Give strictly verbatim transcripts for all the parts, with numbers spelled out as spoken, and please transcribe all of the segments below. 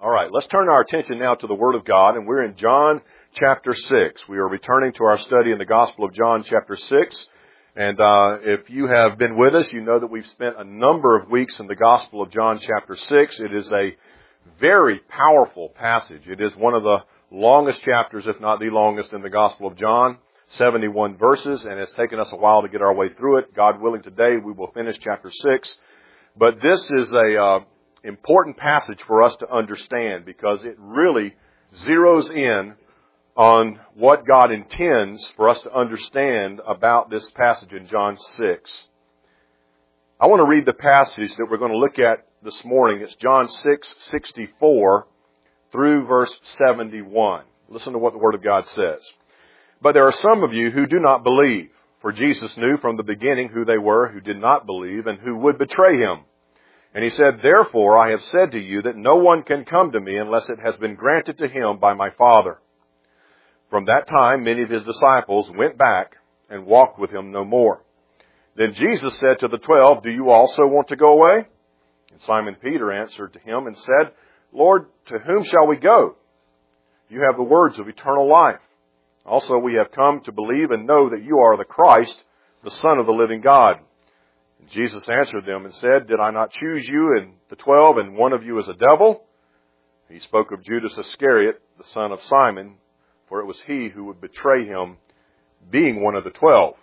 All right, let's turn our attention now to the Word of God, and we're in John chapter six. We are returning to our study in the Gospel of John chapter six. And uh if you have been with us, you know that we've spent a number of weeks in the Gospel of John chapter six. It is a very powerful passage. It is one of the longest chapters, if not the longest, in the Gospel of John, seventy-one verses, and it's taken us a while to get our way through it. God willing, today we will finish chapter six. But this is a uh, important passage for us to understand because it really zeroes in on what God intends for us to understand about this passage in John six. I want to read the passage that we're going to look at this morning. It's John six sixty-four through verse seventy-one. Listen to what the Word of God says. But there are some of you who do not believe, for Jesus knew from the beginning who they were who did not believe and who would betray him. And he said, therefore I have said to you that no one can come to me unless it has been granted to him by my Father. From that time many of his disciples went back and walked with him no more. Then Jesus said to the twelve, do you also want to go away? And Simon Peter answered to him and said, Lord, to whom shall we go? You have the words of eternal life. Also we have come to believe and know that you are the Christ, the Son of the living God. And Jesus answered them and said, did I not choose you and the twelve, and one of you is a devil? He spoke of Judas Iscariot, the son of Simon, for it was he who would betray him, being one of the twelve.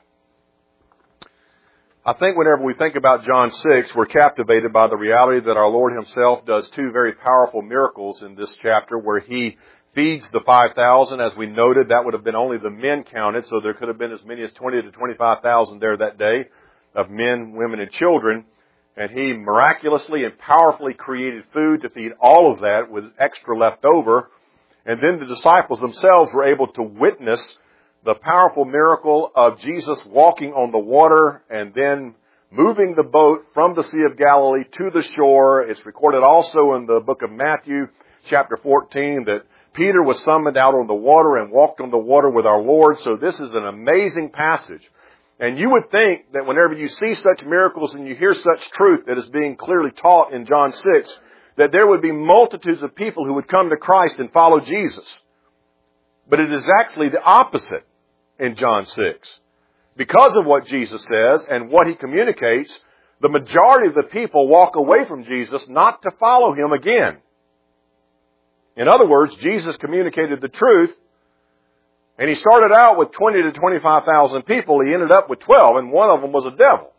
I think whenever we think about John six, we're captivated by the reality that our Lord himself does two very powerful miracles in this chapter where he feeds the five thousand. As we noted, that would have been only the men counted, so there could have been as many as twenty to twenty-five thousand there that day of men, women, and children. And he miraculously and powerfully created food to feed all of that with extra left over. And then the disciples themselves were able to witness the powerful miracle of Jesus walking on the water and then moving the boat from the Sea of Galilee to the shore. It's recorded also in the book of Matthew, chapter fourteen, that Peter was summoned out on the water and walked on the water with our Lord. So this is an amazing passage. And you would think that whenever you see such miracles and you hear such truth that is being clearly taught in John six, that there would be multitudes of people who would come to Christ and follow Jesus. But it is actually the opposite in John six. Because of what Jesus says and what he communicates, the majority of the people walk away from Jesus not to follow him again. In other words, Jesus communicated the truth, and he started out with twenty to twenty-five thousand people. He ended up with twelve, and one of them was a devil.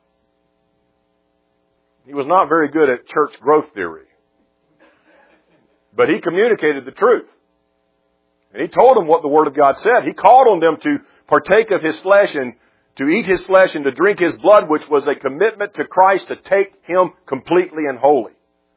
He was not very good at church growth theory. But he communicated the truth. And he told them what the Word of God said. He called on them to partake of his flesh and to eat his flesh and to drink his blood, which was a commitment to Christ to take him completely and wholly.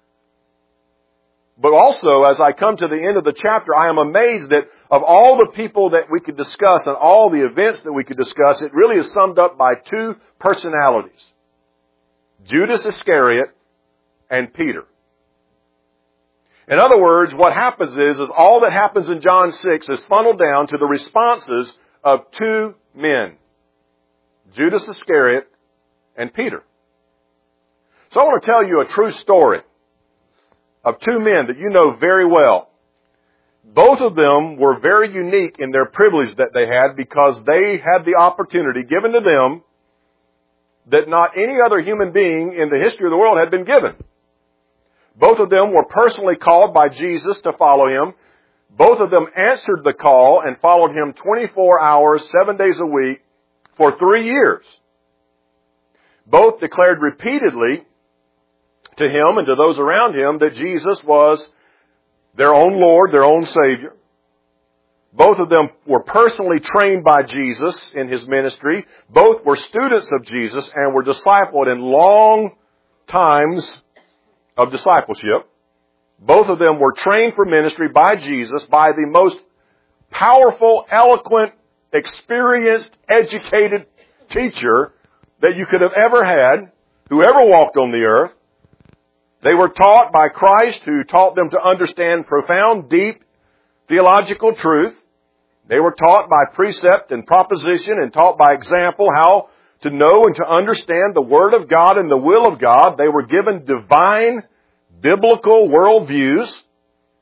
But also, as I come to the end of the chapter, I am amazed that of all the people that we could discuss and all the events that we could discuss, it really is summed up by two personalities. Judas Iscariot and Peter. In other words, what happens is, is all that happens in John six is funneled down to the responses of two men. Judas Iscariot and Peter. So I want to tell you a true story of two men that you know very well. Both of them were very unique in their privilege that they had because they had the opportunity given to them that not any other human being in the history of the world had been given. Both of them were personally called by Jesus to follow him. Both of them answered the call and followed him twenty-four hours, seven days a week for three years. Both declared repeatedly to him and to those around him that Jesus was their own Lord, their own Savior. Both of them were personally trained by Jesus in his ministry. Both were students of Jesus and were discipled in long times of discipleship. Both of them were trained for ministry by Jesus, by the most powerful, eloquent, experienced, educated teacher that you could have ever had, who ever walked on the earth. They were taught by Christ, who taught them to understand profound, deep theological truth. They were taught by precept and proposition and taught by example how to know and to understand the Word of God and the will of God. They were given divine, biblical worldviews.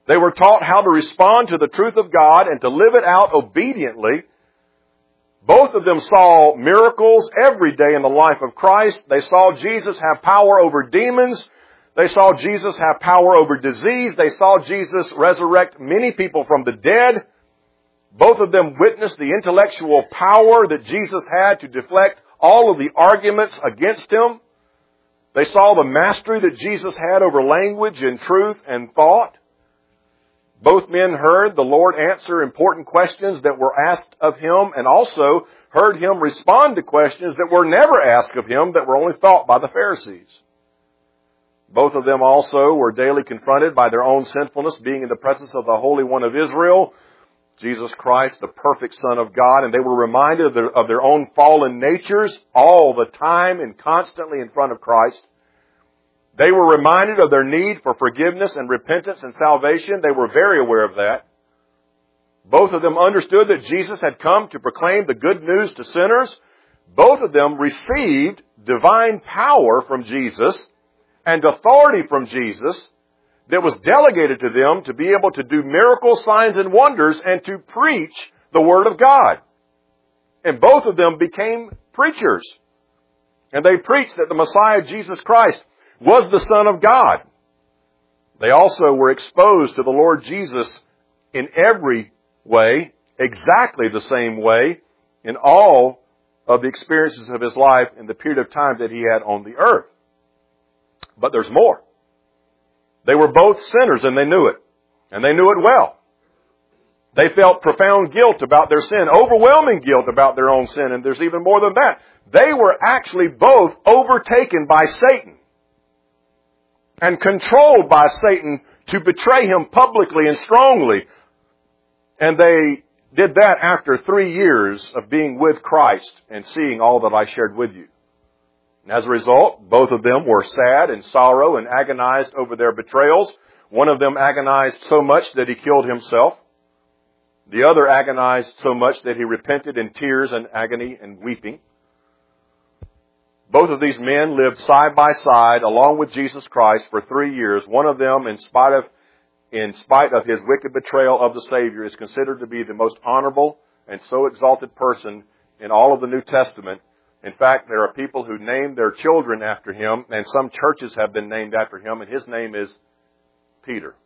They were taught how to respond to the truth of God and to live it out obediently. Both of them saw miracles every day in the life of Christ. They saw Jesus have power over demons. They saw Jesus have power over disease. They saw Jesus resurrect many people from the dead. Both of them witnessed the intellectual power that Jesus had to deflect all of the arguments against him. They saw the mastery that Jesus had over language and truth and thought. Both men heard the Lord answer important questions that were asked of him, and also heard him respond to questions that were never asked of him, that were only thought by the Pharisees. Both of them also were daily confronted by their own sinfulness, being in the presence of the Holy One of Israel, Jesus Christ, the perfect Son of God, and they were reminded of their, of their own fallen natures all the time and constantly in front of Christ. They were reminded of their need for forgiveness and repentance and salvation. They were very aware of that. Both of them understood that Jesus had come to proclaim the good news to sinners. Both of them received divine power from Jesus and authority from Jesus that was delegated to them to be able to do miracles, signs, and wonders and to preach the Word of God. And both of them became preachers. And they preached that the Messiah, Jesus Christ, was the Son of God. They also were exposed to the Lord Jesus in every way, exactly the same way, in all of the experiences of his life in the period of time that he had on the earth. But there's more. They were both sinners, and they knew it. And they knew it well. They felt profound guilt about their sin, overwhelming guilt about their own sin, and there's even more than that. They were actually both overtaken by Satan and controlled by Satan to betray him publicly and strongly. And they did that after three years of being with Christ and seeing all that I shared with you. And as a result, both of them were sad and sorrow and agonized over their betrayals. One of them agonized so much that he killed himself. The other agonized so much that he repented in tears and agony and weeping. Both of these men lived side by side along with Jesus Christ for three years. One of them, in spite of, in spite of his wicked betrayal of the Savior, is considered to be the most honorable and so exalted person in all of the New Testament. In fact, there are people who name their children after him, and some churches have been named after him, and his name is Peter.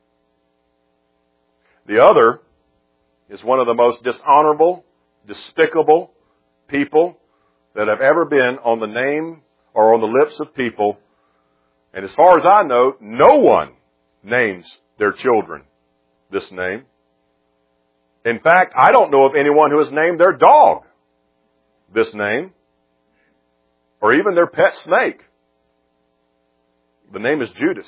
The other is one of the most dishonorable, despicable people that have ever been on the name or on the lips of people. And as far as I know, no one names their children this name. In fact, I don't know of anyone who has named their dog this name, or even their pet snake. The name is Judas.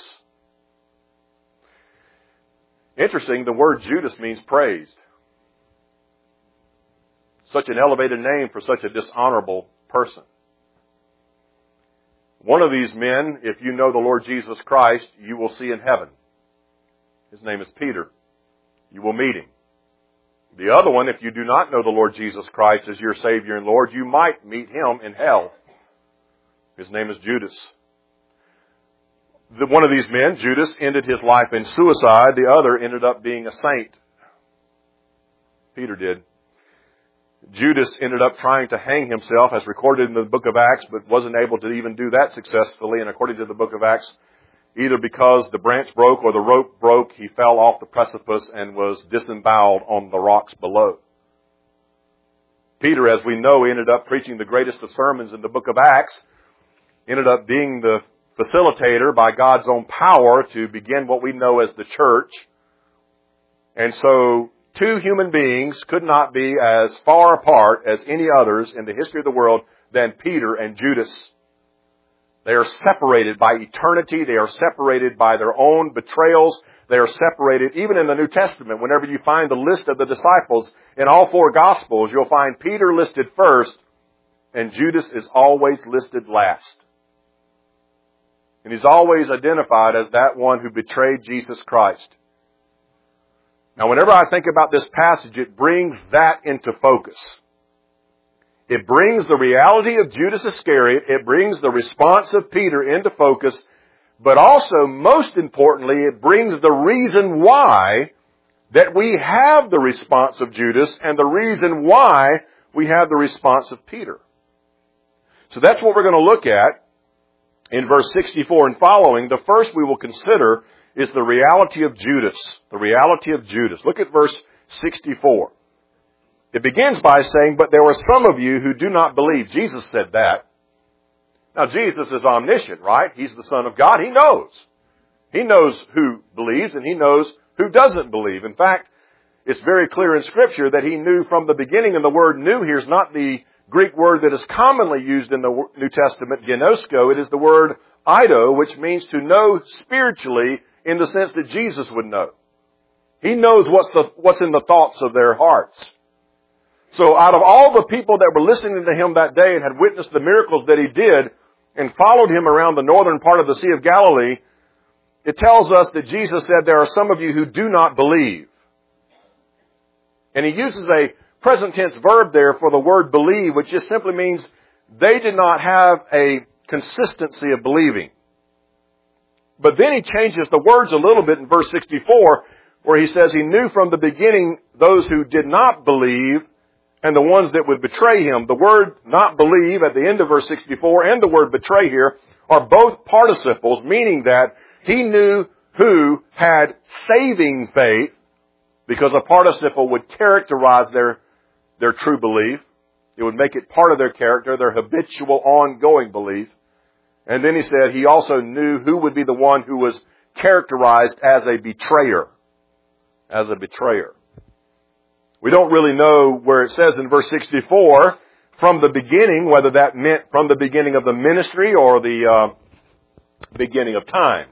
Interesting, the word Judas means praised. Such an elevated name for such a dishonorable person. One of these men, if you know the Lord Jesus Christ, you will see in heaven. His name is Peter. You will meet him. The other one, if you do not know the Lord Jesus Christ as your Savior and Lord, you might meet him in hell. His name is Judas. The, one of these men, Judas, ended his life in suicide. The other ended up being a saint. Peter did. Judas ended up trying to hang himself, as recorded in the book of Acts, but wasn't able to even do that successfully. And according to the book of Acts, either because the branch broke or the rope broke, he fell off the precipice and was disemboweled on the rocks below. Peter, as we know, ended up preaching the greatest of sermons in the book of Acts, ended up being the facilitator by God's own power to begin what we know as the church. And so two human beings could not be as far apart as any others in the history of the world than Peter and Judas. They are separated by eternity. They are separated by their own betrayals. They are separated, even in the New Testament. Whenever you find the list of the disciples in all four Gospels, you'll find Peter listed first, and Judas is always listed last. And he's always identified as that one who betrayed Jesus Christ. Now, whenever I think about this passage, it brings that into focus. It brings the reality of Judas Iscariot. It brings the response of Peter into focus. But also, most importantly, it brings the reason why that we have the response of Judas and the reason why we have the response of Peter. So that's what we're going to look at in verse sixty-four and following. The first we will consider is the reality of Judas. The reality of Judas. Look at verse sixty-four. It begins by saying, "But there were some of you who do not believe." Jesus said that. Now Jesus is omniscient, right? He's the Son of God. He knows. He knows who believes and He knows who doesn't believe. In fact, it's very clear in Scripture that He knew from the beginning, and the word "knew" here is not the Greek word that is commonly used in the New Testament, genosko. It is the word "ido," which means to know spiritually in the sense that Jesus would know. He knows what's the, what's in the thoughts of their hearts. So out of all the people that were listening to Him that day and had witnessed the miracles that He did and followed Him around the northern part of the Sea of Galilee, it tells us that Jesus said, "There are some of you who do not believe." And He uses a present tense verb there for the word "believe," which just simply means they did not have a consistency of believing. But then He changes the words a little bit in verse sixty-four, where He says He knew from the beginning those who did not believe and the ones that would betray Him. The word "not believe" at the end of verse sixty-four and the word "betray" here are both participles, meaning that He knew who had saving faith, because a participle would characterize their, their true belief. It would make it part of their character, their habitual, ongoing belief. And then He said He also knew who would be the one who was characterized as a betrayer. As a betrayer. We don't really know where it says in verse sixty-four from the beginning, whether that meant from the beginning of the ministry or the uh, beginning of time.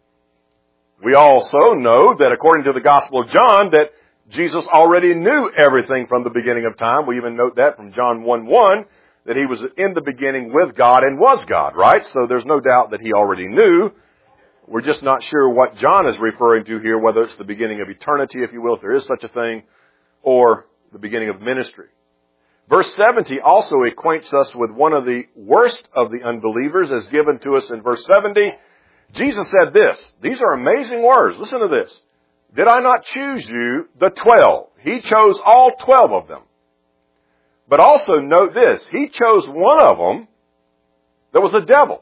We also know that according to the Gospel of John, that Jesus already knew everything from the beginning of time. We even note that from John one one, that He was in the beginning with God and was God, right? So there's no doubt that He already knew. We're just not sure what John is referring to here, whether it's the beginning of eternity, if you will, if there is such a thing, or the beginning of ministry. Verse seventy also acquaints us with one of the worst of the unbelievers as given to us in verse seventy. Jesus said this. These are amazing words. Listen to this. "Did I not choose you, the twelve?" He chose all twelve of them. But also note this. He chose one of them that was a devil.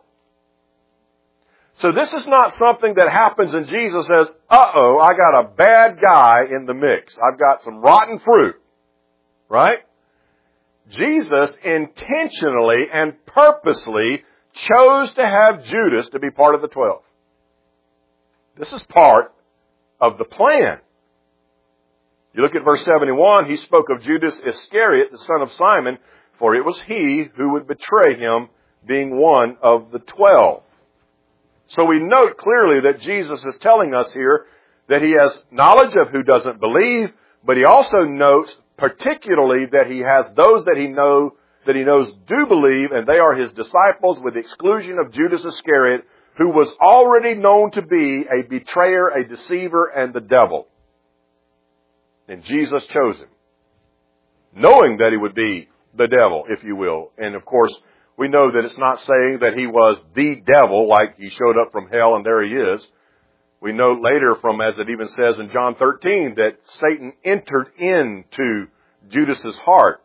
So this is not something that happens and Jesus says, "Uh-oh, I got a bad guy in the mix. I've got some rotten fruit." Right? Jesus intentionally and purposely chose to have Judas to be part of the twelve. This is part of the plan. You look at verse seventy-one, He spoke of Judas Iscariot, the son of Simon, for it was he who would betray Him, being one of the twelve. So we note clearly that Jesus is telling us here that He has knowledge of who doesn't believe, but He also notes particularly that He has those that He know that He knows do believe, and they are His disciples, with the exclusion of Judas Iscariot, who was already known to be a betrayer, a deceiver, and the devil. And Jesus chose him, knowing that he would be the devil, if you will. And of course, we know that it's not saying that he was the devil, like he showed up from hell and there he is. We know later from, as it even says in John thirteen, that Satan entered into Judas's heart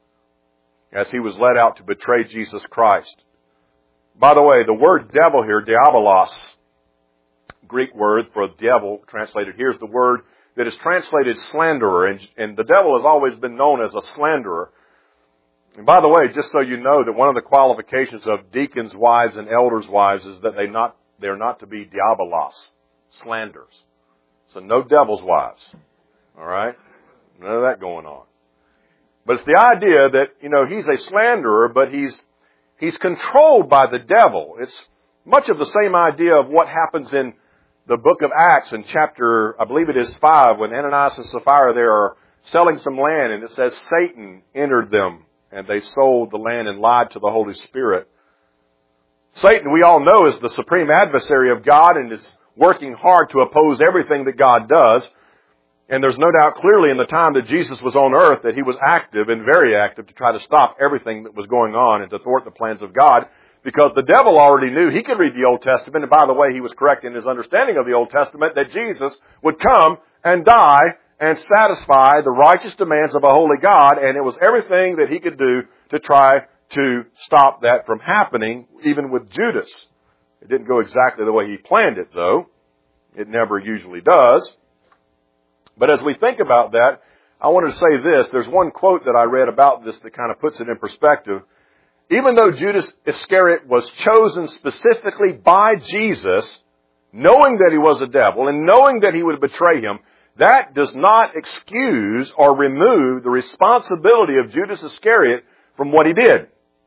as he was led out to betray Jesus Christ. By the way, the word devil here, diabolos, Greek word for devil translated here, is the word that is translated slanderer. And, and the devil has always been known as a slanderer. And by the way, just so you know, that one of the qualifications of deacons' wives and elders' wives is that they not they're not to be diabolos, slanders. So no devil's wives. All right? None of that going on. But it's the idea that, you know, he's a slanderer, but he's he's controlled by the devil. It's much of the same idea of what happens in the book of Acts in chapter, I believe it is five, when Ananias and Sapphira there are selling some land, and it says Satan entered them, and they sold the land and lied to the Holy Spirit. Satan, we all know, is the supreme adversary of God and is working hard to oppose everything that God does. And there's no doubt clearly in the time that Jesus was on earth that he was active and very active to try to stop everything that was going on and to thwart the plans of God. Because the devil already knew he could read the Old Testament. And by the way, he was correct in his understanding of the Old Testament that Jesus would come and die and satisfy the righteous demands of a holy God. And it was everything that he could do to try to stop that from happening, even with Judas. It didn't go exactly the way he planned it, though. It never usually does. But as we think about that, I wanted to say this. There's one quote that I read about this that kind of puts it in perspective. Even though Judas Iscariot was chosen specifically by Jesus, knowing that he was a devil and knowing that he would betray him, that does not excuse or remove the responsibility of Judas Iscariot from what he did.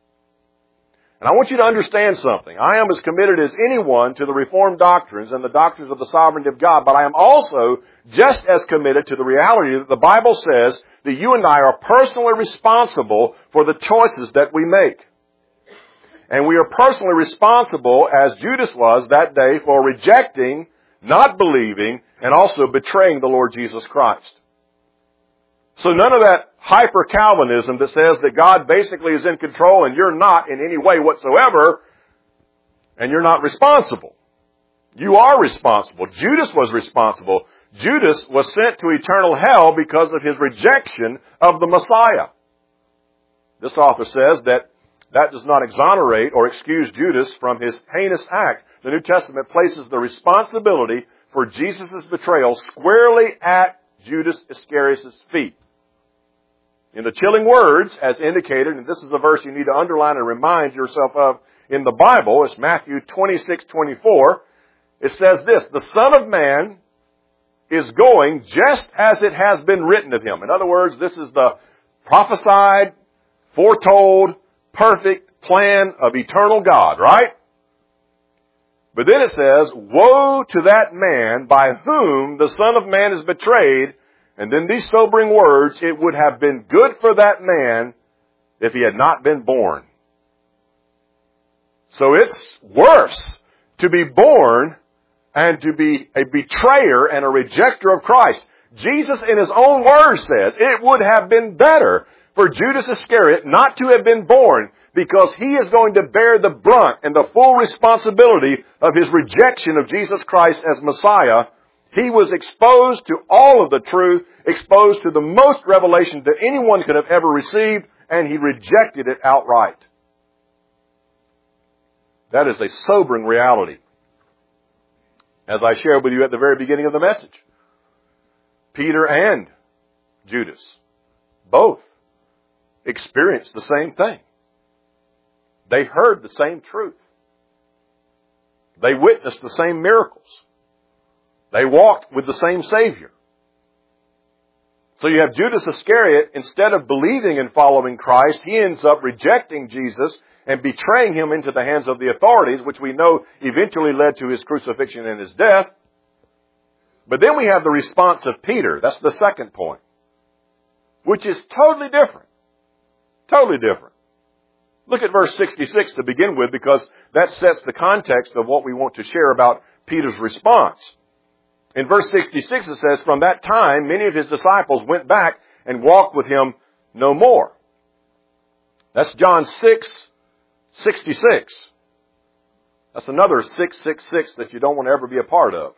And I want you to understand something. I am as committed as anyone to the Reformed doctrines and the doctrines of the sovereignty of God, but I am also just as committed to the reality that the Bible says that you and I are personally responsible for the choices that we make. And we are personally responsible, as Judas was that day, for rejecting, not believing, and also betraying the Lord Jesus Christ. So none of that hyper-Calvinism that says that God basically is in control and you're not in any way whatsoever, and you're not responsible. You are responsible. Judas was responsible. Judas was sent to eternal hell because of his rejection of the Messiah. This author says that that does not exonerate or excuse Judas from his heinous act. The New Testament places the responsibility for Jesus' betrayal squarely at Judas Iscariot's feet. In the chilling words, as indicated, and this is a verse you need to underline and remind yourself of in the Bible, it's Matthew twenty-six twenty-four. It says this, the Son of Man is going just as it has been written of him. In other words, this is the prophesied, foretold, perfect plan of eternal God, right? But then it says, woe to that man by whom the Son of Man is betrayed. And then these sobering words, it would have been good for that man if he had not been born. So it's worse to be born and to be a betrayer and a rejecter of Christ. Jesus in his own words says it would have been better for Judas Iscariot not to have been born, because he is going to bear the brunt and the full responsibility of his rejection of Jesus Christ as Messiah. He was exposed to all of the truth, exposed to the most revelation that anyone could have ever received, and he rejected it outright. That is a sobering reality. As I shared with you at the very beginning of the message, Peter and Judas both experienced the same thing. They heard the same truth. They witnessed the same miracles. They walked with the same Savior. So you have Judas Iscariot, instead of believing and following Christ, he ends up rejecting Jesus and betraying him into the hands of the authorities, which we know eventually led to his crucifixion and his death. But then we have the response of Peter. That's the second point, which is totally different. Totally different. Look at verse sixty-six to begin with, because that sets the context of what we want to share about Peter's response. In verse sixty-six it says, from that time many of his disciples went back and walked with him no more. That's John six sixty-six. That's another six six six that you don't want to ever be a part of.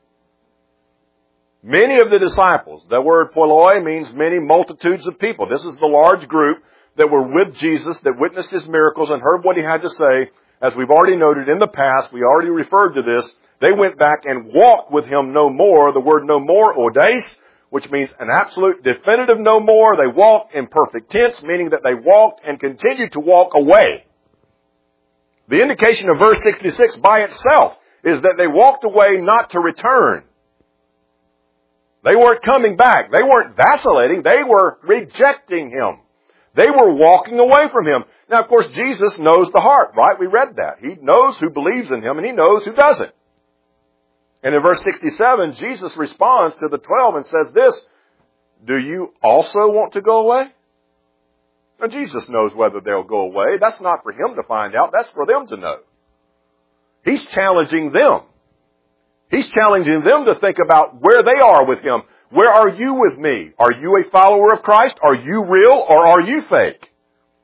Many of the disciples, the word polloi means many multitudes of people. This is the large group that were with Jesus, that witnessed his miracles and heard what he had to say. As we've already noted in the past, we already referred to this. They went back and walked with him no more. The word no more, odes, which means an absolute definitive no more. They walked in perfect tense, meaning that they walked and continued to walk away. The indication of verse sixty-six by itself is that they walked away not to return. They weren't coming back. They weren't vacillating. They were rejecting him. They were walking away from him. Now, of course, Jesus knows the heart, right? We read that. He knows who believes in him and he knows who doesn't. And in verse sixty-seven, Jesus responds to the twelve and says this, do you also want to go away? Now, Jesus knows whether they'll go away. That's not for him to find out. That's for them to know. He's challenging them. He's challenging them to think about where they are with him. Where are you with me? Are you a follower of Christ? Are you real or are you fake?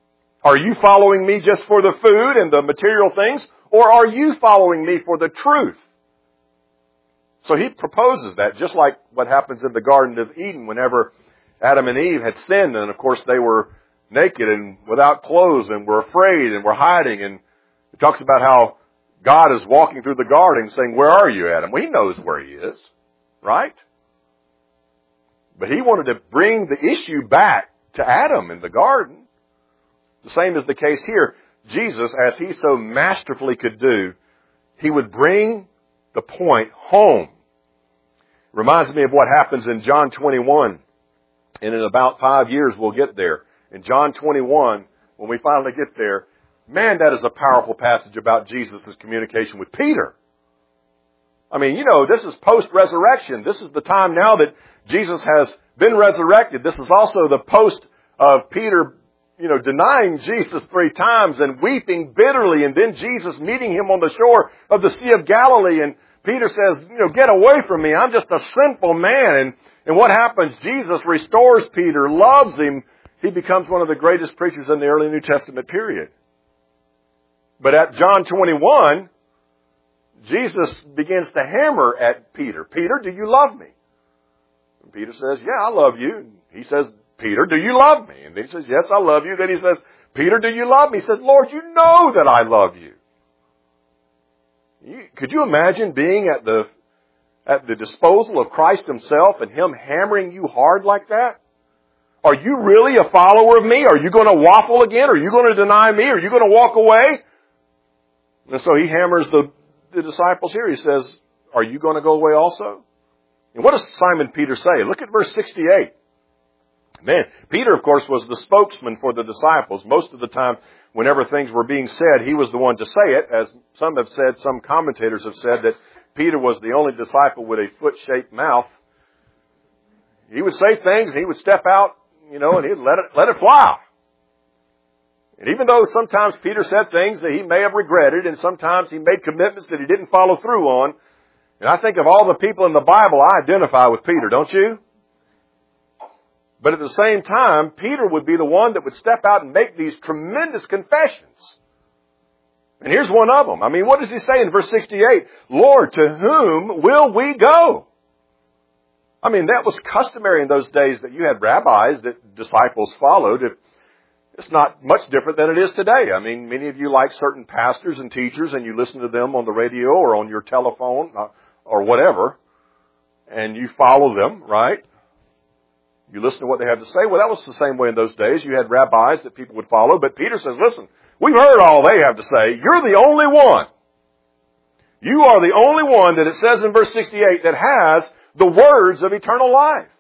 Are you following me just for the food and the material things? Or are you following me for the truth? So he proposes that, just like what happens in the Garden of Eden whenever Adam and Eve had sinned. And of course they were naked and without clothes and were afraid and were hiding. And it talks about how God is walking through the garden saying, where are you, Adam? Well, he knows where he is, right? But he wanted to bring the issue back to Adam in the garden. The same is the case here. Jesus, as he so masterfully could do, he would bring the point home. Reminds me of what happens in John twenty-one. And in about five years we'll get there. In John twenty-one, when we finally get there, man, that is a powerful passage about Jesus' communication with Peter. I mean, you know, this is post-resurrection. This is the time now that Jesus has been resurrected. This is also the post of Peter, you know, denying Jesus three times and weeping bitterly, and then Jesus meeting him on the shore of the Sea of Galilee. And Peter says, you know, get away from me. I'm just a sinful man. And, and what happens? Jesus restores Peter, loves him. He becomes one of the greatest preachers in the early New Testament period. But at John twenty-one, Jesus begins to hammer at Peter. Peter, do you love me? And Peter says, yeah, I love you. And he says, Peter, do you love me? And he says, yes, I love you. Then he says, Peter, do you love me? He says, Lord, you know that I love you. you could you imagine being at the, at the disposal of Christ himself and him hammering you hard like that? Are you really a follower of me? Are you going to waffle again? Are you going to deny me? Are you going to walk away? And so he hammers the, the disciples here. He says, are you going to go away also? And what does Simon Peter say? Look at verse sixty-eight. Man, Peter, of course, was the spokesman for the disciples. Most of the time, whenever things were being said, he was the one to say it. As some have said, some commentators have said that Peter was the only disciple with a foot-shaped mouth. He would say things, and he would step out, you know, and he'd let it, let it fly. And even though sometimes Peter said things that he may have regretted, and sometimes he made commitments that he didn't follow through on, and I think of all the people in the Bible, I identify with Peter, don't you? But at the same time, Peter would be the one that would step out and make these tremendous confessions. And here's one of them. I mean, what does he say in verse sixty-eight? Lord, to whom will we go? I mean, that was customary in those days that you had rabbis that disciples followed. It's not much different than it is today. I mean, many of you like certain pastors and teachers, and you listen to them on the radio or on your telephone or whatever, and you follow them, right? You listen to what they have to say. Well, that was the same way in those days. You had rabbis that people would follow. But Peter says, listen, we've heard all they have to say. You're the only one. You are the only one that it says in verse sixty-eight that has the words of eternal life.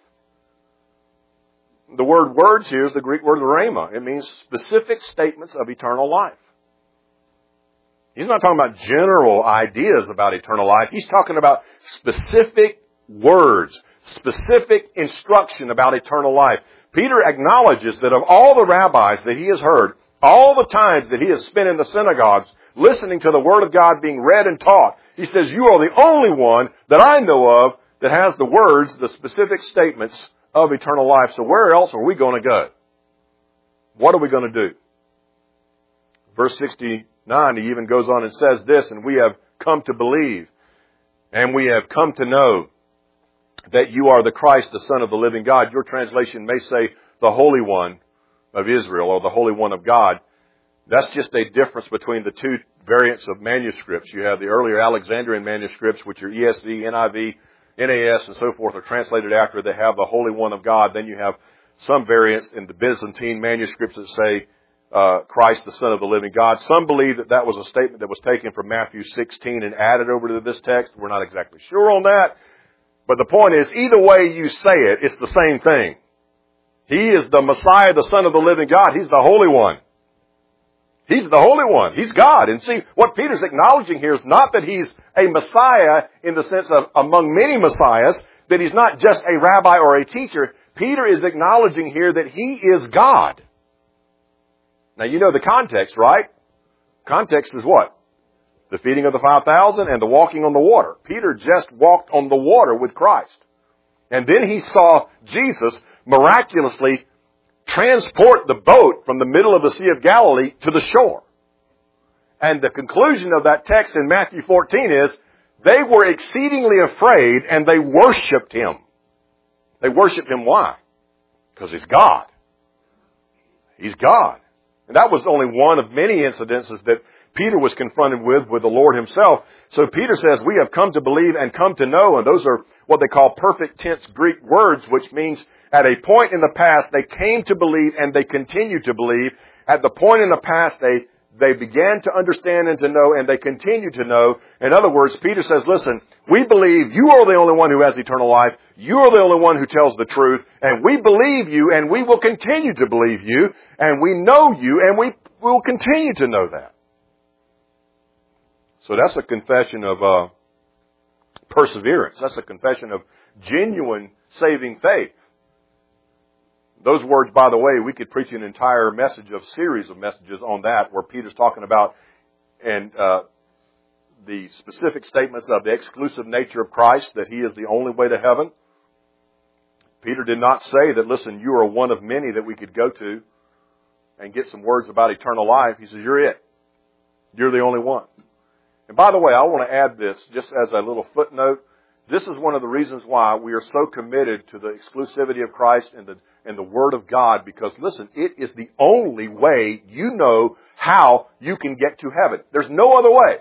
The word words here is the Greek word rhema. It means specific statements of eternal life. He's not talking about general ideas about eternal life. He's talking about specific words, specific instruction about eternal life. Peter acknowledges that of all the rabbis that he has heard, all the times that he has spent in the synagogues listening to the Word of God being read and taught, he says, you are the only one that I know of that has the words, the specific statements of eternal life. So where else are we going to go? What are we going to do? Verse sixty-nine, he even goes on and says this, and we have come to believe, and we have come to know that you are the Christ, the Son of the living God. Your translation may say the Holy One of Israel or the Holy One of God. That's just a difference between the two variants of manuscripts. You have the earlier Alexandrian manuscripts, which are E S V, N I V, N A S, and so forth, are translated after they have the Holy One of God. Then you have some variants in the Byzantine manuscripts that say uh, Christ, the Son of the living God. Some believe that that was a statement that was taken from Matthew sixteen and added over to this text. We're not exactly sure on that. But the point is, either way you say it, it's the same thing. He is the Messiah, the Son of the living God. He's the Holy One. He's the Holy One. He's God. And see, what Peter's acknowledging here is not that he's a Messiah in the sense of among many Messiahs, that he's not just a rabbi or a teacher. Peter is acknowledging here that he is God. Now, you know the context, right? Context is what? The feeding of the five thousand and the walking on the water. Peter just walked on the water with Christ. And then he saw Jesus miraculously transport the boat from the middle of the Sea of Galilee to the shore. And the conclusion of that text in Matthew fourteen is, they were exceedingly afraid and they worshiped Him. They worshiped Him. Why? Because He's God. He's God. And that was only one of many incidences that Peter was confronted with, with the Lord Himself. So Peter says, we have come to believe and come to know, and those are what they call perfect tense Greek words, which means at a point in the past they came to believe and they continue to believe. At the point in the past they They began to understand and to know, and they continue to know. In other words, Peter says, listen, we believe you are the only one who has eternal life. You are the only one who tells the truth. And we believe you, and we will continue to believe you. And we know you, and we will continue to know that. So that's a confession of uh, perseverance. That's a confession of genuine saving faith. Those words, by the way, we could preach an entire message of series of messages on that, where Peter's talking about and uh, the specific statements of the exclusive nature of Christ, that He is the only way to heaven. Peter did not say that, listen, you are one of many that we could go to and get some words about eternal life. He says, you're it. You're the only one. And by the way, I want to add this just as a little footnote. This is one of the reasons why we are so committed to the exclusivity of Christ and the and the Word of God, because listen, it is the only way you know how you can get to heaven. There's no other way.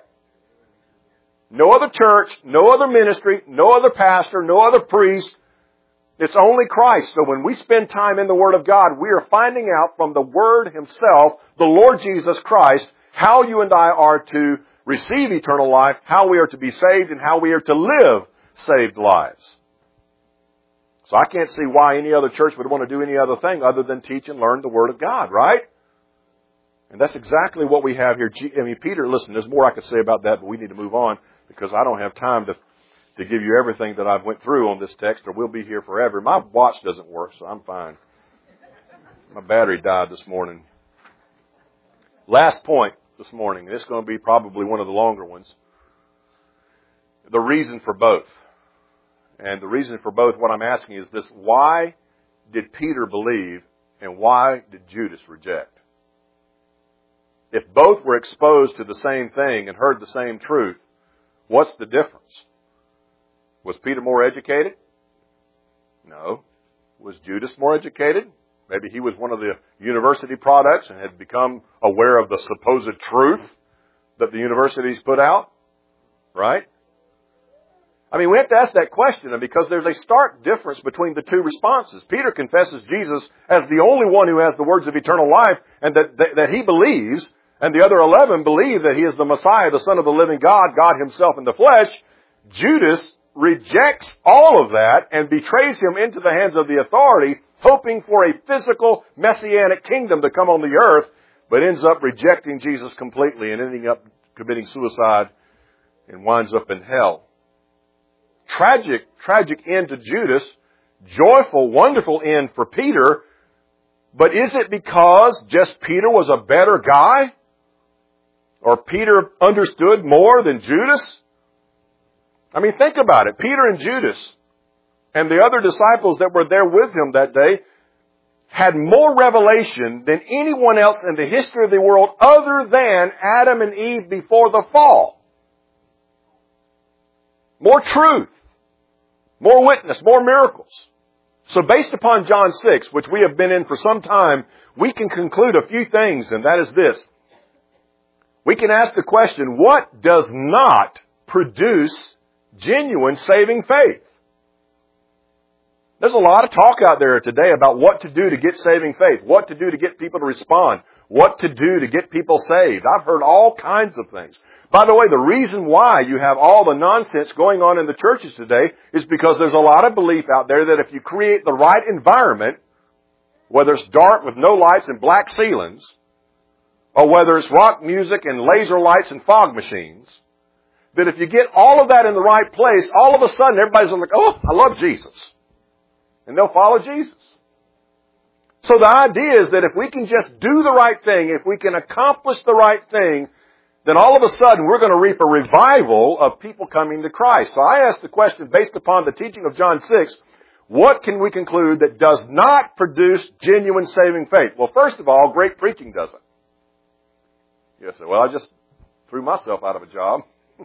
No other church, no other ministry, no other pastor, no other priest. It's only Christ. So when we spend time in the Word of God, we are finding out from the Word Himself, the Lord Jesus Christ, how you and I are to receive eternal life, how we are to be saved, and how we are to live saved lives. So I can't see why any other church would want to do any other thing other than teach and learn the Word of God, right? And that's exactly what we have here. I mean, Peter, listen, there's more I could say about that, but we need to move on because I don't have time to, to give you everything that I've went through on this text, or we'll be here forever. My watch doesn't work, so I'm fine. My battery died this morning. Last point this morning, and it's going to be probably one of the longer ones. The reason for both. And the reason for both, what I'm asking is this: why did Peter believe and why did Judas reject? If both were exposed to the same thing and heard the same truth, what's the difference? Was Peter more educated? No. Was Judas more educated? Maybe he was one of the university products and had become aware of the supposed truth that the universities put out, right? I mean, we have to ask that question because there's a stark difference between the two responses. Peter confesses Jesus as the only one who has the words of eternal life and that, that, that he believes, and the other eleven believe that He is the Messiah, the Son of the living God, God Himself in the flesh. Judas rejects all of that and betrays Him into the hands of the authority, hoping for a physical messianic kingdom to come on the earth, but ends up rejecting Jesus completely and ending up committing suicide and winds up in hell. Tragic, tragic end to Judas. Joyful, wonderful end for Peter. But is it because just Peter was a better guy? Or Peter understood more than Judas? I mean, think about it. Peter and Judas and the other disciples that were there with him that day had more revelation than anyone else in the history of the world other than Adam and Eve before the fall. More truth. More witness, more miracles. So based upon John six, which we have been in for some time, we can conclude a few things, and that is this. We can ask the question, what does not produce genuine saving faith? There's a lot of talk out there today about what to do to get saving faith, what to do to get people to respond, what to do to get people saved. I've heard all kinds of things. By the way, the reason why you have all the nonsense going on in the churches today is because there's a lot of belief out there that if you create the right environment, whether it's dark with no lights and black ceilings, or whether it's rock music and laser lights and fog machines, that if you get all of that in the right place, all of a sudden everybody's like, oh, I love Jesus. And they'll follow Jesus. So the idea is that if we can just do the right thing, if we can accomplish the right thing, then all of a sudden we're going to reap a revival of people coming to Christ. So I ask the question based upon the teaching of John six, What can we conclude that does not produce genuine saving faith? Well, first of all, great preaching doesn't. You say, well, I just threw myself out of a job.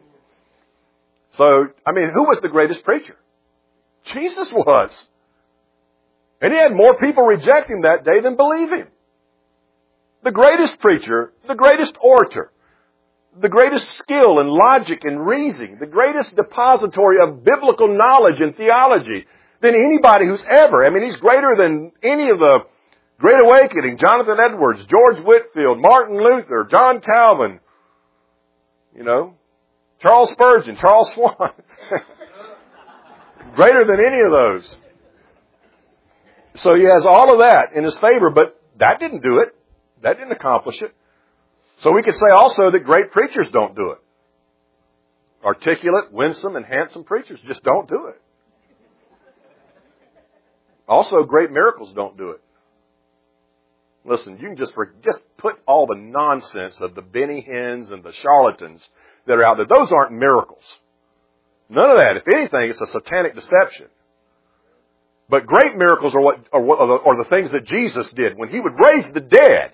So, I mean, who was the greatest preacher? Jesus was. And he had more people reject him that day than believe him. The greatest preacher, the greatest orator, the greatest skill in logic and reasoning, the greatest depository of biblical knowledge and theology than anybody who's ever. I mean, he's greater than any of the Great Awakening, Jonathan Edwards, George Whitefield, Martin Luther, John Calvin, you know, Charles Spurgeon, Charles Swan. Greater than any of those. So he has all of that in his favor, but that didn't do it. That didn't accomplish it. So we could say also that great preachers don't do it. Articulate, winsome, and handsome preachers just don't do it. Also, great miracles don't do it. Listen, you can just, just put all the nonsense of the Benny Hinns and the charlatans that are out there. Those aren't miracles. None of that. If anything, it's a satanic deception. But great miracles are what are, what, are, the, are the things that Jesus did when he would raise the dead.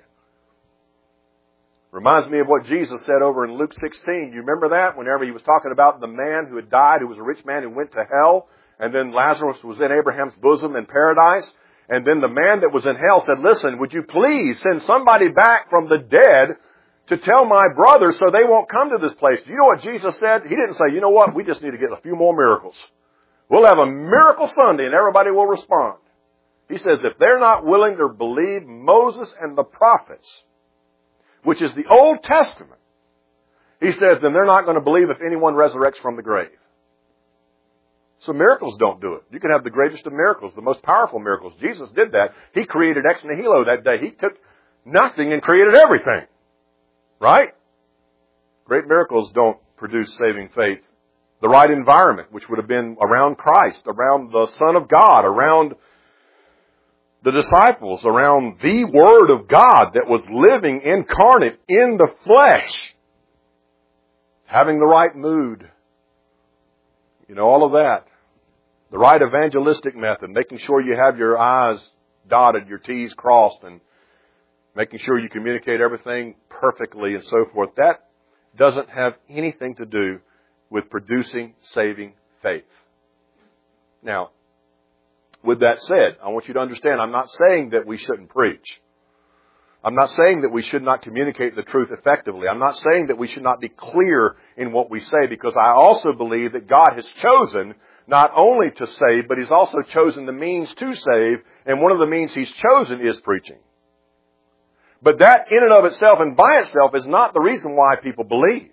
Reminds me of what Jesus said over in Luke sixteen. You remember that? Whenever he was talking about the man who had died, who was a rich man who went to hell, and then Lazarus was in Abraham's bosom in paradise. And then the man that was in hell said, listen, would you please send somebody back from the dead to tell my brothers so they won't come to this place? Do you know what Jesus said? He didn't say, you know what, we just need to get a few more miracles. We'll have a miracle Sunday and everybody will respond. He says, if they're not willing to believe Moses and the prophets, which is the Old Testament, he says, then they're not going to believe if anyone resurrects from the grave. So miracles don't do it. You can have the greatest of miracles, the most powerful miracles. Jesus did that. He created ex nihilo that day. He took nothing and created everything. Right? Great miracles don't produce saving faith. The right environment, which would have been around Christ, around the Son of God, around the disciples, around the Word of God that was living incarnate in the flesh. Having the right mood. You know, all of that. The right evangelistic method, making sure you have your I's dotted, your T's crossed, and making sure you communicate everything perfectly and so forth. That doesn't have anything to do with producing saving faith. Now, with that said, I want you to understand, I'm not saying that we shouldn't preach. I'm not saying that we should not communicate the truth effectively. I'm not saying that we should not be clear in what we say, because I also believe that God has chosen not only to save, but He's also chosen the means to save, and one of the means He's chosen is preaching. But that in and of itself and by itself is not the reason why people believe.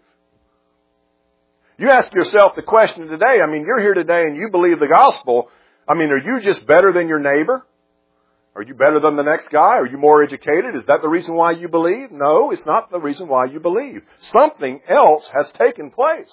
You ask yourself the question today, I mean, you're here today and you believe the gospel. I mean, are you just better than your neighbor? Are you better than the next guy? Are you more educated? Is that the reason why you believe? No, it's not the reason why you believe. Something else has taken place.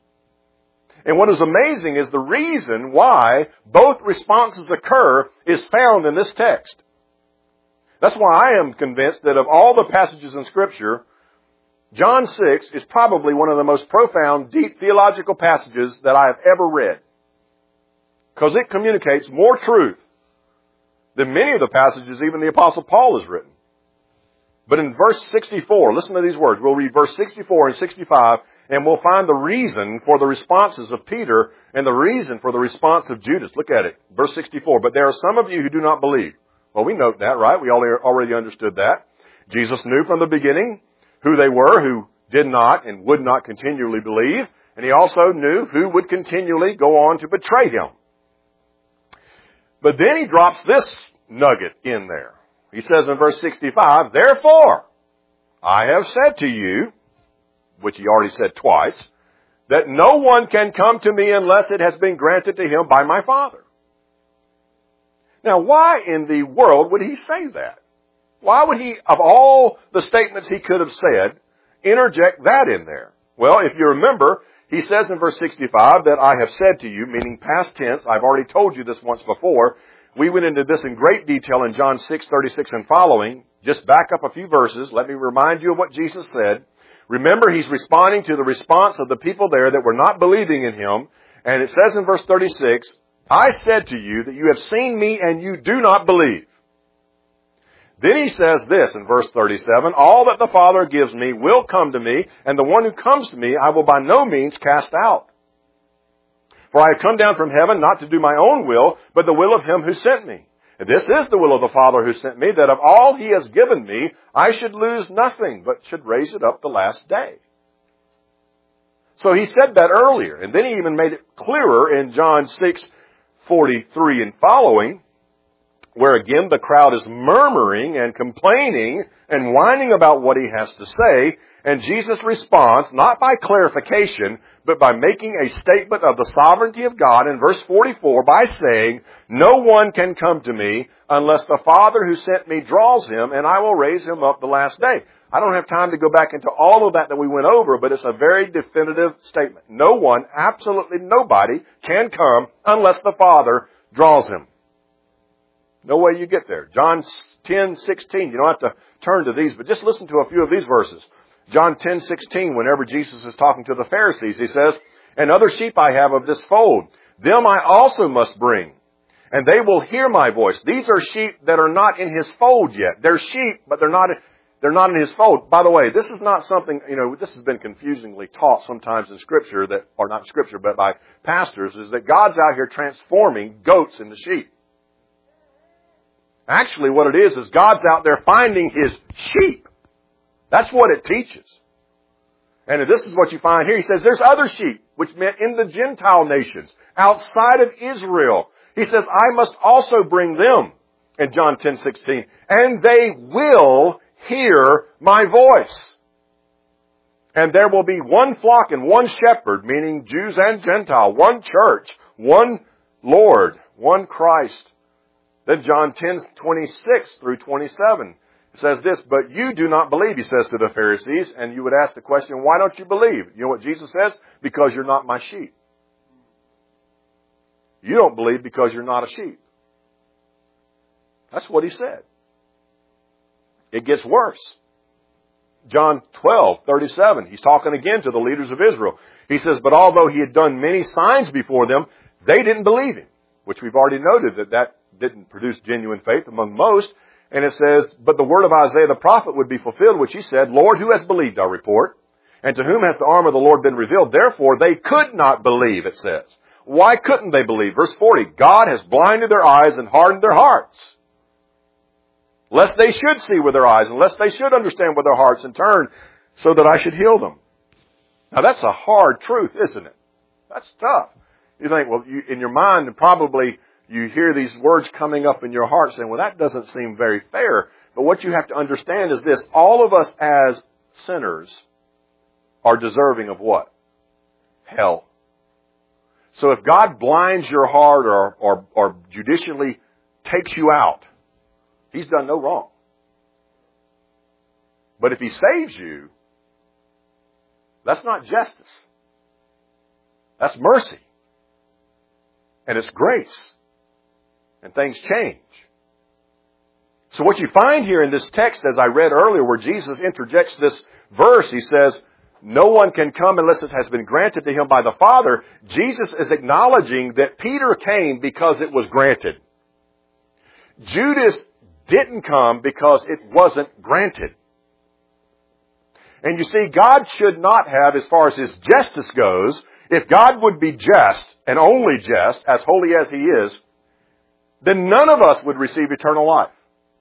And what is amazing is the reason why both responses occur is found in this text. That's why I am convinced that of all the passages in Scripture, John six is probably one of the most profound, deep theological passages that I have ever read. Because it communicates more truth than many of the passages even the Apostle Paul has written. But in verse sixty-four, listen to these words. We'll read verse sixty-four and sixty-five, and we'll find the reason for the responses of Peter and the reason for the response of Judas. Look at it. Verse sixty-four. But there are some of you who do not believe. Well, we note that, right? We already understood that. Jesus knew from the beginning who they were who did not and would not continually believe. And He also knew who would continually go on to betray Him. But then He drops this nugget in there. He says in verse sixty-five, therefore, I have said to you, which He already said twice, that no one can come to me unless it has been granted to him by my Father. Now, why in the world would He say that? Why would He, of all the statements He could have said, interject that in there? Well, if you remember, He says in verse sixty-five that I have said to you, meaning past tense. I've already told you this once before. We went into this in great detail in John six thirty-six and following. Just back up a few verses. Let me remind you of what Jesus said. Remember, He's responding to the response of the people there that were not believing in Him. And it says in verse thirty-six, I said to you that you have seen me and you do not believe. Then he says this in verse thirty-seven, all that the Father gives me will come to me, and the one who comes to me I will by no means cast out. For I have come down from heaven not to do my own will, but the will of him who sent me. And this is the will of the Father who sent me, that of all he has given me, I should lose nothing, but should raise it up the last day. So he said that earlier, and then he even made it clearer in John six forty-three and following, where again the crowd is murmuring and complaining and whining about what he has to say, and Jesus responds not by clarification, but by making a statement of the sovereignty of God in verse forty-four by saying, no one can come to me unless the Father who sent me draws him, and I will raise him up the last day. I don't have time to go back into all of that that we went over, but it's a very definitive statement. No one, absolutely nobody, can come unless the Father draws him. No way you get there. John ten sixteen. You don't have to turn to these, but just listen to a few of these verses. John ten sixteen, whenever Jesus is talking to the Pharisees, he says, and other sheep I have of this fold, them I also must bring, and they will hear my voice. These are sheep that are not in his fold yet. They're sheep, but they're not, they're not in his fold. By the way, this is not something, you know, this has been confusingly taught sometimes in Scripture, that, or not Scripture, but by pastors, is that God's out here transforming goats into sheep. Actually, what it is, is God's out there finding his sheep. That's what it teaches. And this is what you find here. He says there's other sheep, which meant in the Gentile nations, outside of Israel. He says, I must also bring them, in John ten sixteen, and they will hear my voice. And there will be one flock and one shepherd, meaning Jews and Gentile, one church, one Lord, one Christ. Then John ten twenty-six through twenty-seven says this, but you do not believe, he says to the Pharisees, and you would ask the question, why don't you believe? You know what Jesus says? Because you're not my sheep. You don't believe because you're not a sheep. That's what he said. It gets worse. John twelve thirty-seven, he's talking again to the leaders of Israel. He says, but although he had done many signs before them, they didn't believe him, which we've already noted that that didn't produce genuine faith among most. And it says, but the word of Isaiah the prophet would be fulfilled, which he said, Lord, who has believed our report? And to whom has the arm of the Lord been revealed? Therefore, they could not believe, it says. Why couldn't they believe? Verse forty, God has blinded their eyes and hardened their hearts, lest they should see with their eyes, and lest they should understand with their hearts and turn, so that I should heal them. Now that's a hard truth, isn't it? That's tough. You think, well, you, in your mind, probably you hear these words coming up in your heart saying, well, that doesn't seem very fair. But what you have to understand is this. All of us as sinners are deserving of what? Hell. So if God blinds your heart or, or, or judicially takes you out, he's done no wrong. But if he saves you, that's not justice. That's mercy. And it's grace. And things change. So what you find here in this text, as I read earlier, where Jesus interjects this verse, he says, no one can come unless it has been granted to him by the Father. Jesus is acknowledging that Peter came because it was granted. Judas didn't come because it wasn't granted. And you see, God should not have, as far as his justice goes, if God would be just, and only just, as holy as he is, then none of us would receive eternal life.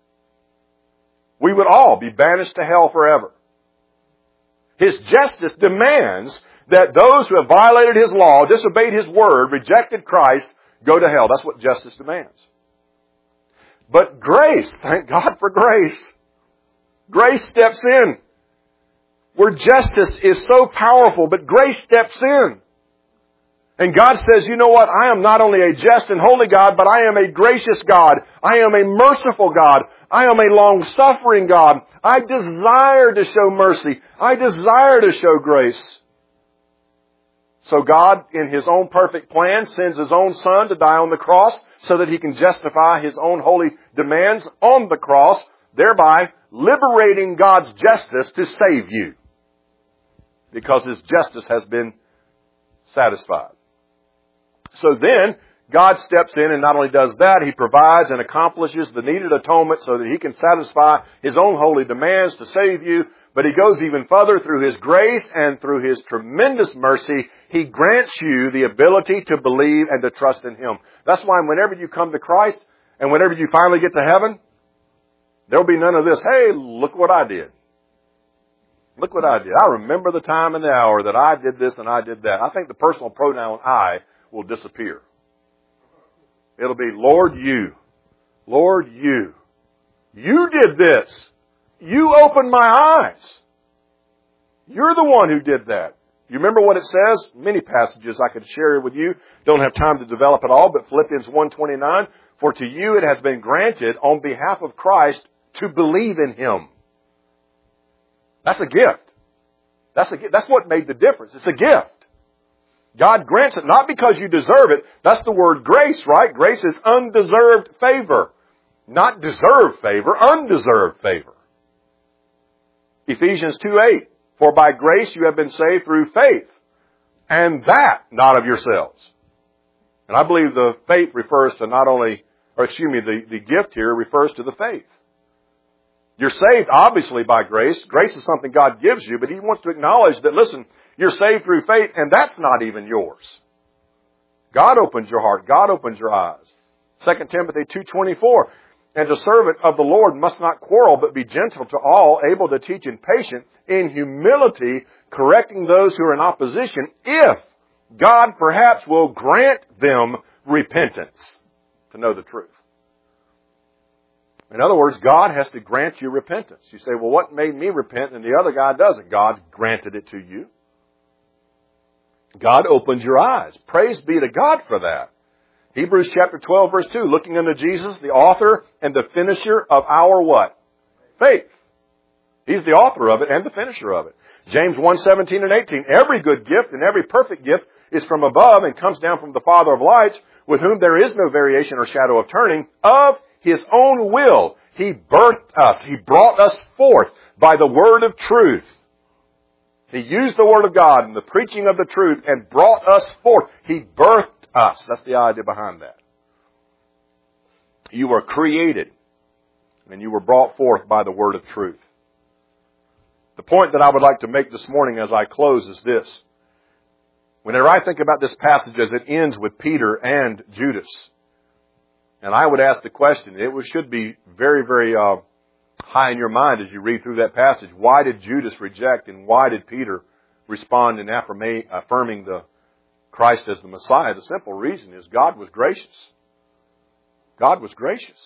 We would all be banished to hell forever. His justice demands that those who have violated his law, disobeyed his word, rejected Christ, go to hell. That's what justice demands. But grace, thank God for grace. Grace steps in. Where justice is so powerful, but grace steps in. And God says, you know what? I am not only a just and holy God, but I am a gracious God. I am a merciful God. I am a long-suffering God. I desire to show mercy. I desire to show grace. So God, in his own perfect plan, sends his own Son to die on the cross so that he can justify his own holy demands on the cross, thereby liberating God's justice to save you. Because his justice has been satisfied. So then, God steps in and not only does that, He provides and accomplishes the needed atonement so that He can satisfy His own holy demands to save you. But He goes even further through His grace and through His tremendous mercy. He grants you the ability to believe and to trust in Him. That's why whenever you come to Christ and whenever you finally get to heaven, there'll be none of this, hey, look what I did. Look what I did. I remember the time and the hour that I did this and I did that. I think the personal pronoun I will disappear. It'll be, Lord, you. Lord, you. You did this. You opened my eyes. You're the one who did that. You remember what it says? Many passages I could share with you. Don't have time to develop it all, but Philippians one twenty-nine, for to you it has been granted on behalf of Christ to believe in Him. That's a gift. That's a, that's what made the difference. It's a gift. God grants it not because you deserve it. That's the word grace, right? Grace is undeserved favor. Not deserved favor, undeserved favor. Ephesians two eight, for by grace you have been saved through faith, and that not of yourselves. And I believe the faith refers to not only, or excuse me, the, the gift here refers to the faith. You're saved obviously by grace. Grace is something God gives you, but He wants to acknowledge that, listen, you're saved through faith, and that's not even yours. God opens your heart. God opens your eyes. Second Timothy two twenty-four, and the servant of the Lord must not quarrel, but be gentle to all, able to teach and patient, in humility, correcting those who are in opposition, if God perhaps will grant them repentance to know the truth. In other words, God has to grant you repentance. You say, well, what made me repent and the other guy doesn't? God granted it to you. God opens your eyes. Praise be to God for that. Hebrews chapter twelve, verse two, looking unto Jesus, the author and the finisher of our what? Faith. He's the author of it and the finisher of it. James one seventeen and eighteen, every good gift and every perfect gift is from above and comes down from the Father of lights, with whom there is no variation or shadow of turning. Of His own will He birthed us. He brought us forth by the word of truth. He used the Word of God and the preaching of the truth and brought us forth. He birthed us. That's the idea behind that. You were created and you were brought forth by the Word of truth. The point that I would like to make this morning as I close is this. Whenever I think about this passage as it ends with Peter and Judas, and I would ask the question, it should be very, very uh, high in your mind as you read through that passage. Why did Judas reject and why did Peter respond in affirming the Christ as the Messiah? The simple reason is God was gracious. God was gracious.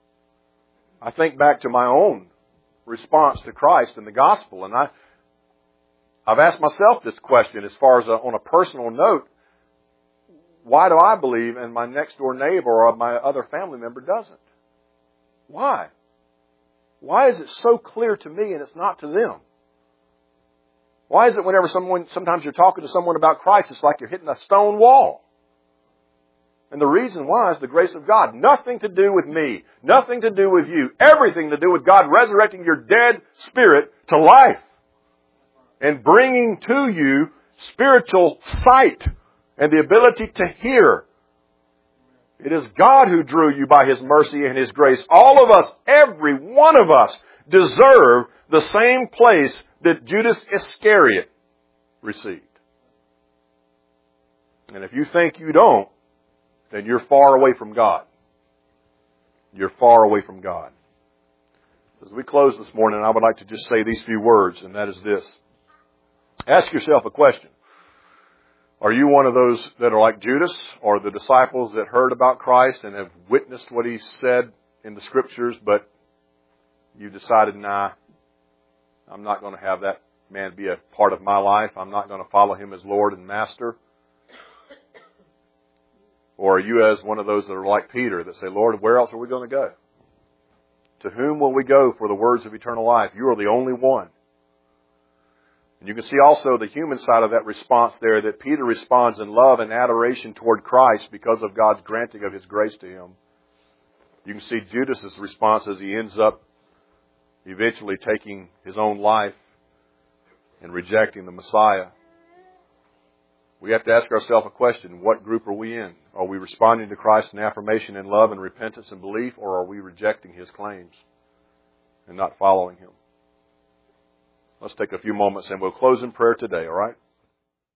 I think back to my own response to Christ in the gospel, and I, I've asked myself this question as far as a, on a personal note. Why do I believe and my next door neighbor or my other family member doesn't? Why? Why is it so clear to me and it's not to them? Why is it whenever someone, sometimes you're talking to someone about Christ, it's like you're hitting a stone wall? And the reason why is the grace of God. Nothing to do with me. Nothing to do with you. Everything to do with God resurrecting your dead spirit to life. And bringing to you spiritual sight and the ability to hear. It is God who drew you by His mercy and His grace. All of us, every one of us, deserve the same place that Judas Iscariot received. And if you think you don't, then you're far away from God. You're far away from God. As we close this morning, I would like to just say these few words, and that is this. Ask yourself a question. Are you one of those that are like Judas, or the disciples that heard about Christ and have witnessed what He said in the Scriptures, but you decided, nah, I'm not going to have that man be a part of my life. I'm not going to follow Him as Lord and Master. Or are you as one of those that are like Peter that say, Lord, where else are we going to go? To whom will we go for the words of eternal life? You are the only one. And you can see also the human side of that response there, that Peter responds in love and adoration toward Christ because of God's granting of His grace to him. You can see Judas' response as he ends up eventually taking his own life and rejecting the Messiah. We have to ask ourselves a question. What group are we in? Are we responding to Christ in affirmation and love and repentance and belief, or are we rejecting His claims and not following Him? Let's take a few moments and we'll close in prayer today, all right?